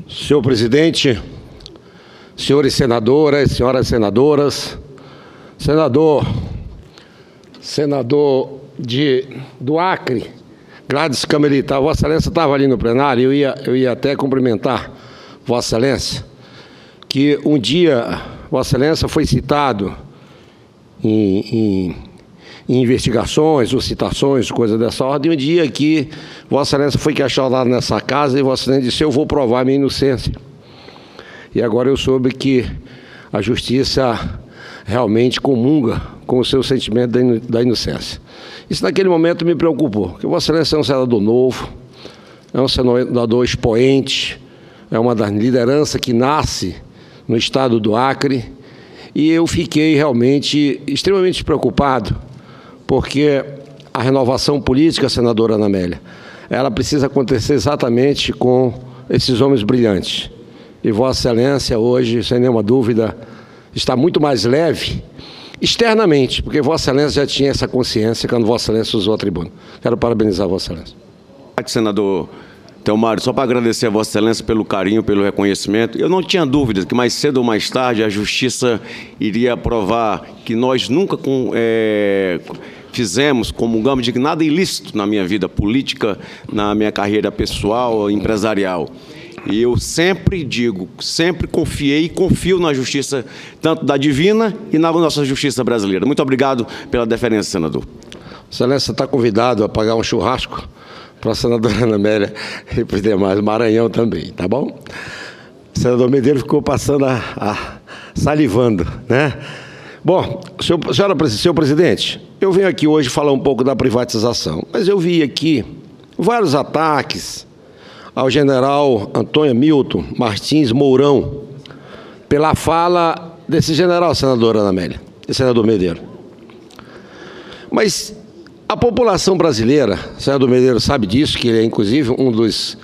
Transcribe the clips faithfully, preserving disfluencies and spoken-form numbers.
Senhor presidente, senhores senadoras, senhoras senadoras, senador, senador de, do Acre, Gladys Camelitar, Vossa Excelência estava ali no plenário, eu ia, eu ia até cumprimentar Vossa Excelência, que um dia Vossa Excelência foi citado em, em, em investigações ou citações, coisa dessa ordem, um dia que Vossa Excelência foi questionado nessa casa e Vossa Excelência disse: eu vou provar a minha inocência. E agora eu soube que a justiça realmente comunga com o seu sentimento da inocência. Isso naquele momento me preocupou, porque Vossa Excelência é um senador novo, é um senador expoente, é uma das lideranças que nasce no estado do Acre, e eu fiquei realmente extremamente preocupado, porque a renovação política, senadora Ana Amélia, ela precisa acontecer exatamente com esses homens brilhantes. E Vossa Excelência hoje, sem nenhuma dúvida, está muito mais leve externamente, porque Vossa Excelência já tinha essa consciência quando Vossa Excelência usou a tribuna. Quero parabenizar Vossa Excelência. Senador Theomário, só para agradecer a Vossa Excelência pelo carinho, pelo reconhecimento. Eu não tinha dúvida que mais cedo ou mais tarde a Justiça iria provar que nós nunca com, é, fizemos, comungamos de nada ilícito na minha vida política, na minha carreira pessoal, empresarial. E eu sempre digo, sempre confiei e confio na justiça, tanto da divina e na nossa justiça brasileira. Muito obrigado pela deferência, senador. Excelência está convidado a pagar um churrasco para a senadora Ana Amélia e para os demais, Maranhão também, tá bom? O senador Medeiros ficou passando a, a salivando, né? Bom, senhor, senhora, senhor presidente, eu venho aqui hoje falar um pouco da privatização, mas eu vi aqui vários ataques ao general Antônio Milton Martins Mourão, pela fala desse general, senadora Ana Amélia, e senador Medeiros. Mas a população brasileira, o senador Medeiros sabe disso, que ele é inclusive um dos,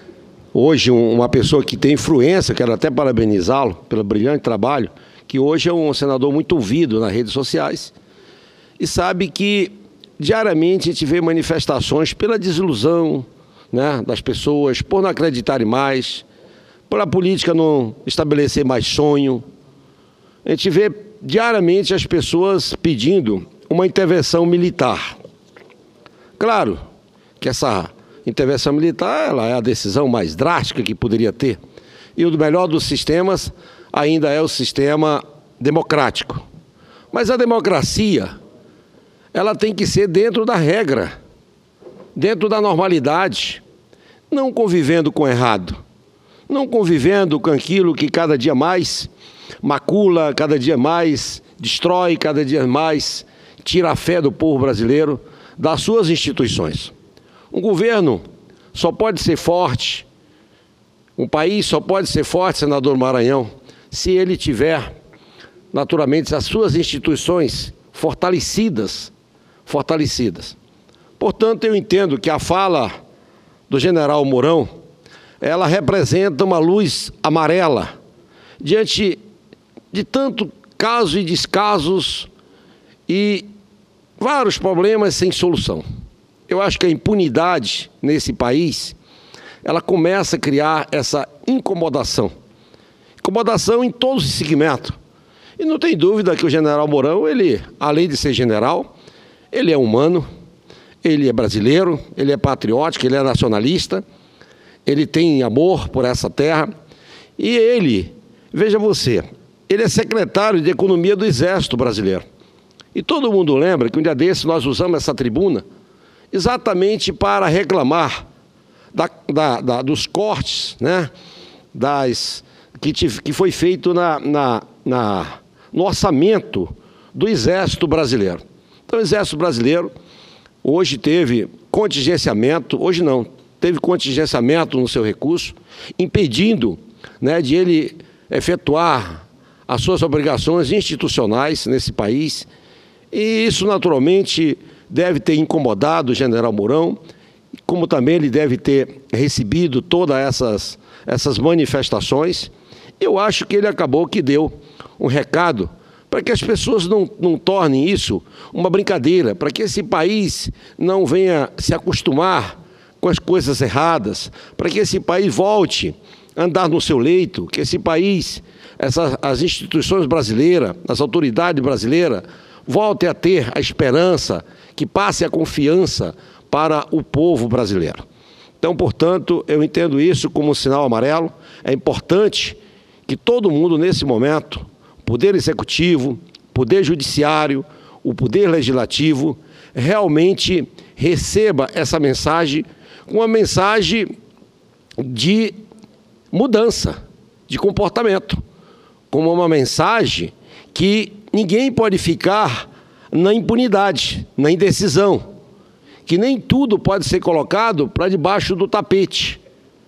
hoje uma pessoa que tem influência, quero até parabenizá-lo pelo brilhante trabalho, que hoje é um senador muito ouvido nas redes sociais, e sabe que diariamente a gente vê manifestações pela desilusão, né, das pessoas, por não acreditarem mais, por a política não estabelecer mais sonho. A gente vê diariamente as pessoas pedindo uma intervenção militar. Claro que essa intervenção militar ela é a decisão mais drástica que poderia ter. E o melhor dos sistemas ainda é o sistema democrático. Mas a democracia, ela tem que ser dentro da regra, dentro da normalidade, não convivendo com o errado, não convivendo com aquilo que cada dia mais macula, cada dia mais destrói, cada dia mais tira a fé do povo brasileiro, das suas instituições. Um governo só pode ser forte, um país só pode ser forte, senador Maranhão, se ele tiver, naturalmente, as suas instituições fortalecidas, fortalecidas. Portanto, eu entendo que a fala do general Mourão, ela representa uma luz amarela diante de tanto casos e descasos e vários problemas sem solução. Eu acho que a impunidade nesse país, ela começa a criar essa incomodação. Incomodação em todos os segmentos. E não tem dúvida que o general Mourão, ele, além de ser general, ele é humano, ele é brasileiro, ele é patriótico, ele é nacionalista, ele tem amor por essa terra. E ele, veja você, ele é secretário de Economia do Exército Brasileiro. E todo mundo lembra que um dia desse nós usamos essa tribuna exatamente para reclamar da, da, da, dos cortes, né, das, que, tive, que foi feito na, na, na, no orçamento do Exército Brasileiro. Então o Exército Brasileiro hoje teve contingenciamento, hoje não, teve contingenciamento no seu recurso, impedindo, né, de ele efetuar as suas obrigações institucionais nesse país. E isso, naturalmente, deve ter incomodado o general Mourão, como também ele deve ter recebido todas essas, essas manifestações. Eu acho que ele acabou que deu um recado para que as pessoas não, não tornem isso uma brincadeira, para que esse país não venha se acostumar com as coisas erradas, para que esse país volte andar no seu leito, que esse país, essas, as instituições brasileiras, as autoridades brasileiras, voltem a ter a esperança, que passe a confiança para o povo brasileiro. Então, portanto, eu entendo isso como um sinal amarelo. É importante que todo mundo, nesse momento, Poder Executivo, Poder Judiciário, o Poder Legislativo, realmente receba essa mensagem, uma mensagem de mudança de comportamento, como uma mensagem que ninguém pode ficar na impunidade, na indecisão, que nem tudo pode ser colocado para debaixo do tapete,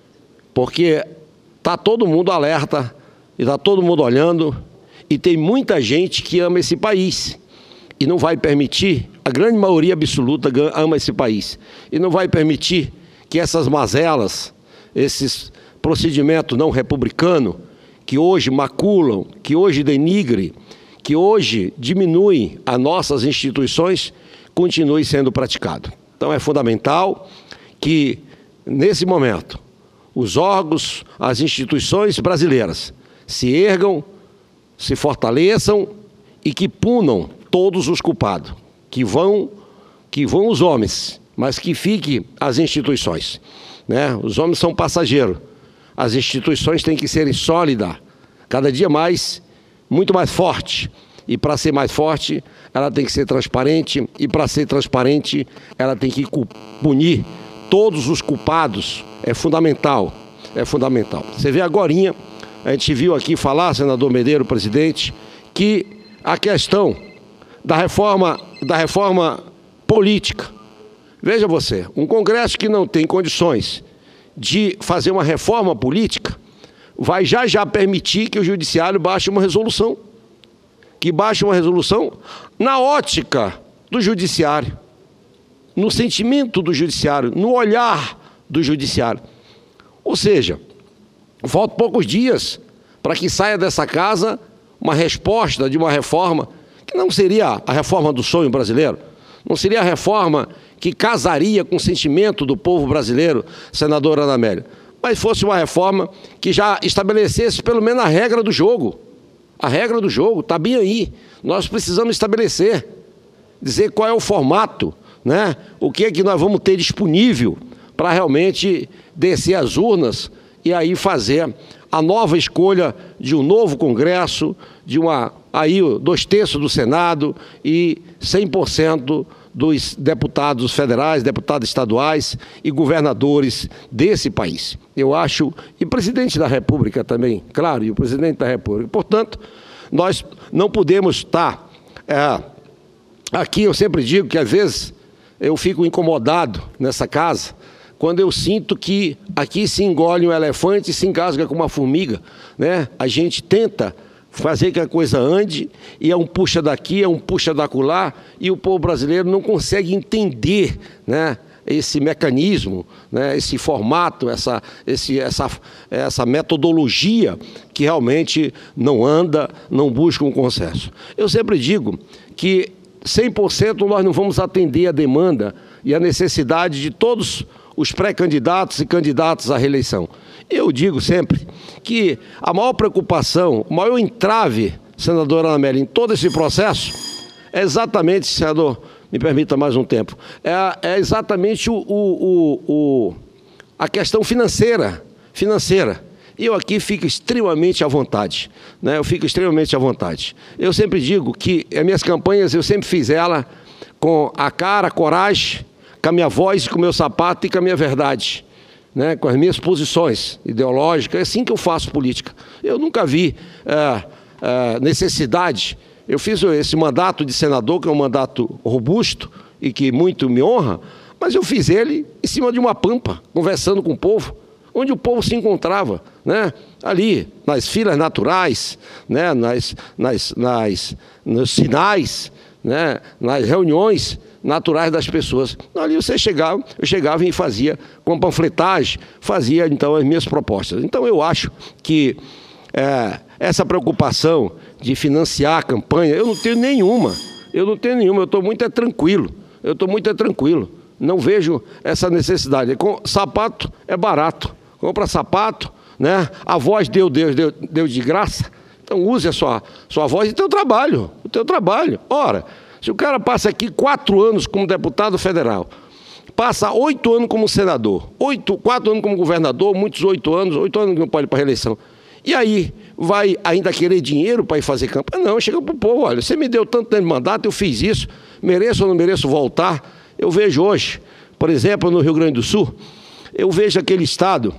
porque está todo mundo alerta, e está todo mundo olhando, e tem muita gente que ama esse país, e não vai permitir, a grande maioria absoluta ama esse país, e não vai permitir que essas mazelas, esses procedimentos não republicanos, que hoje maculam, que hoje denigrem, que hoje diminuem as nossas instituições, continue sendo praticado. Então é fundamental que, nesse momento, os órgãos, as instituições brasileiras se ergam, se fortaleçam e que punam todos os culpados, que vão, que vão os homens, mas que fiquem as instituições, né? Os homens são passageiros, as instituições têm que ser sólidas, cada dia mais, muito mais forte. E para ser mais forte, ela tem que ser transparente, e para ser transparente, ela tem que punir todos os culpados. É fundamental, é fundamental. Você vê agorinha, a gente viu aqui falar, senador Medeiros, presidente, que a questão da reforma, da reforma política. Veja você, um Congresso que não tem condições de fazer uma reforma política, vai já já permitir que o Judiciário baixe uma resolução. Que baixe uma resolução na ótica do Judiciário, no sentimento do Judiciário, no olhar do Judiciário. Ou seja, faltam poucos dias para que saia dessa casa uma resposta de uma reforma que não seria a reforma do sonho brasileiro, não seria a reforma que casaria com o sentimento do povo brasileiro, senadora Ana Amélia, mas fosse uma reforma que já estabelecesse pelo menos a regra do jogo. A regra do jogo está bem aí. Nós precisamos estabelecer, dizer qual é o formato, né? O que é que nós vamos ter disponível para realmente descer as urnas e aí fazer a nova escolha de um novo Congresso, de uma, aí dois terços do Senado e cem por cento dos deputados federais, deputados estaduais e governadores desse país. Eu acho, e presidente da República também, claro, e o presidente da República. Portanto, nós não podemos estar... É, aqui eu sempre digo que às vezes eu fico incomodado nessa casa, quando eu sinto que aqui se engole um elefante e se engasga com uma formiga, né? A gente tenta fazer que a coisa ande, e é um puxa daqui, é um puxa dacolá, e o povo brasileiro não consegue entender, né, esse mecanismo, né, esse formato, essa, esse, essa, essa metodologia que realmente não anda, não busca um consenso. Eu sempre digo que cem por cento nós não vamos atender a demanda e a necessidade de todos os pré-candidatos e candidatos à reeleição. Eu digo sempre que a maior preocupação, o maior entrave, senadora Ana Amélia, em todo esse processo, é exatamente, senador, me permita mais um tempo, é, é exatamente o, o, o, o, a questão financeira, financeira. E eu aqui fico extremamente à vontade, né? Eu fico extremamente à vontade. Eu sempre digo que as minhas campanhas, eu sempre fiz ela com a cara, a coragem, com a minha voz, com o meu sapato e com a minha verdade, né, com as minhas posições ideológicas. É assim que eu faço política. Eu nunca vi é, é, necessidade. Eu fiz esse mandato de senador, que é um mandato robusto e que muito me honra, mas eu fiz ele em cima de uma pampa, conversando com o povo, onde o povo se encontrava, né, ali, nas filas naturais, né, nas, nas, nas, nos sinais, né, nas reuniões naturais das pessoas. Ali você chegava, eu chegava e fazia com panfletagem, fazia então as minhas propostas. Então eu acho que é, essa preocupação de financiar a campanha, eu não tenho nenhuma, eu não tenho nenhuma, eu estou muito é tranquilo, eu estou muito é tranquilo, não vejo essa necessidade. Com, sapato é barato, compra sapato, né? A voz deu Deus, deu, deu de graça. Então use a sua, sua voz e teu trabalho, o teu trabalho. Ora, se o cara passa aqui quatro anos como deputado federal, passa oito anos como senador, oito, quatro anos como governador, muitos oito anos, oito anos não pode ir para a reeleição. E aí, vai ainda querer dinheiro para ir fazer campanha? Não, chega para o povo, olha, você me deu tanto tempo de mandato, eu fiz isso, mereço ou não mereço voltar? Eu vejo hoje, por exemplo, no Rio Grande do Sul, eu vejo aquele estado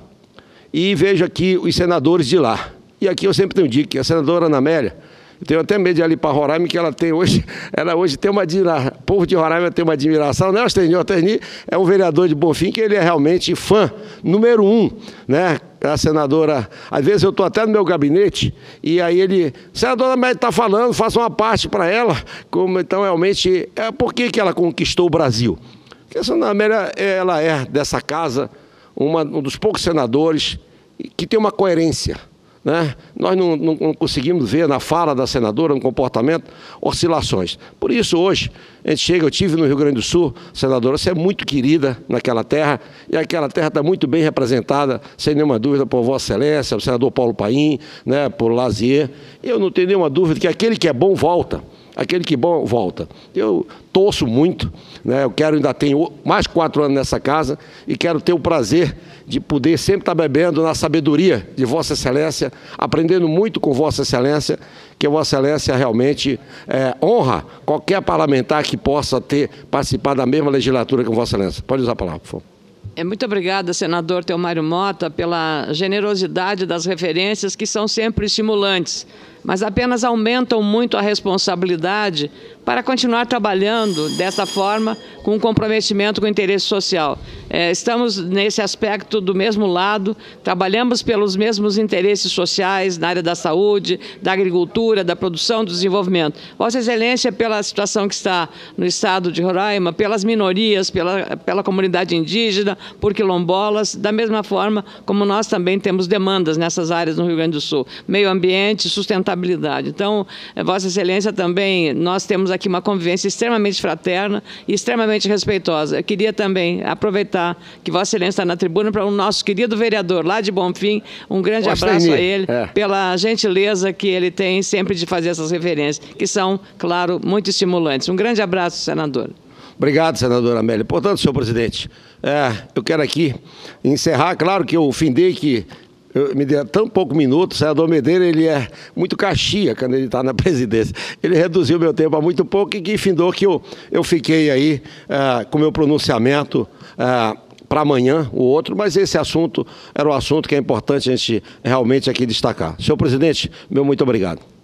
e vejo aqui os senadores de lá. E aqui eu sempre tenho dito que a senadora Ana Amélia, eu tenho até medo de ir ali para Roraima, que ela tem hoje, ela hoje tem uma admiração, o povo de Roraima tem uma admiração, né, Osterni? Osterni é um vereador de Bonfim que ele é realmente fã, número um, né? A senadora, às vezes eu estou até no meu gabinete, e aí ele, senadora Amélia está falando, faça uma parte para ela, como então realmente, é, por que que ela conquistou o Brasil? Porque a senadora Amélia, ela é dessa casa, uma, um dos poucos senadores que tem uma coerência, né? Nós não, não, não conseguimos ver na fala da senadora, no comportamento, oscilações. Por isso, hoje, a gente chega, eu estive no Rio Grande do Sul, senadora, você é muito querida naquela terra, e aquela terra está muito bem representada, sem nenhuma dúvida, por Vossa Excelência, o senador Paulo Paim, né, por Lazier. Eu não tenho nenhuma dúvida que aquele que é bom volta. Aquele que bom volta. Eu torço muito, né? Eu quero, ainda tenho mais quatro anos nessa casa e quero ter o prazer de poder sempre estar bebendo na sabedoria de Vossa Excelência, aprendendo muito com Vossa Excelência, que Vossa Excelência realmente é, honra qualquer parlamentar que possa ter participado da mesma legislatura que Vossa Excelência. Pode usar a palavra, por favor. É, muito obrigada, senador Theomário Mota, pela generosidade das referências que são sempre estimulantes, mas apenas aumentam muito a responsabilidade para continuar trabalhando dessa forma com comprometimento com o interesse social. É, estamos nesse aspecto do mesmo lado, trabalhamos pelos mesmos interesses sociais na área da saúde, da agricultura, da produção, do desenvolvimento. Vossa Excelência, pela situação que está no estado de Roraima, pelas minorias, pela, pela comunidade indígena, por quilombolas, da mesma forma como nós também temos demandas nessas áreas no Rio Grande do Sul. Meio ambiente, sustentabilidade. Então, Vossa Excelência também, nós temos aqui uma convivência extremamente fraterna e extremamente respeitosa. Eu queria também aproveitar que Vossa Excelência está na tribuna para o nosso querido vereador lá de Bonfim, um grande abraço a ele, é. pela gentileza que ele tem sempre de fazer essas referências, que são, claro, muito estimulantes. Um grande abraço, senador. Obrigado, senadora Amélia. Portanto, senhor presidente, é, eu quero aqui encerrar, claro que eu findei que eu me dei tão pouco minuto, o senador Medeiros, ele é muito caxia quando ele está na presidência. Ele reduziu meu tempo a muito pouco e que findou que eu, eu fiquei aí é, com o meu pronunciamento é, para amanhã, o outro, mas esse assunto era um assunto que é importante a gente realmente aqui destacar. Senhor presidente, meu muito obrigado.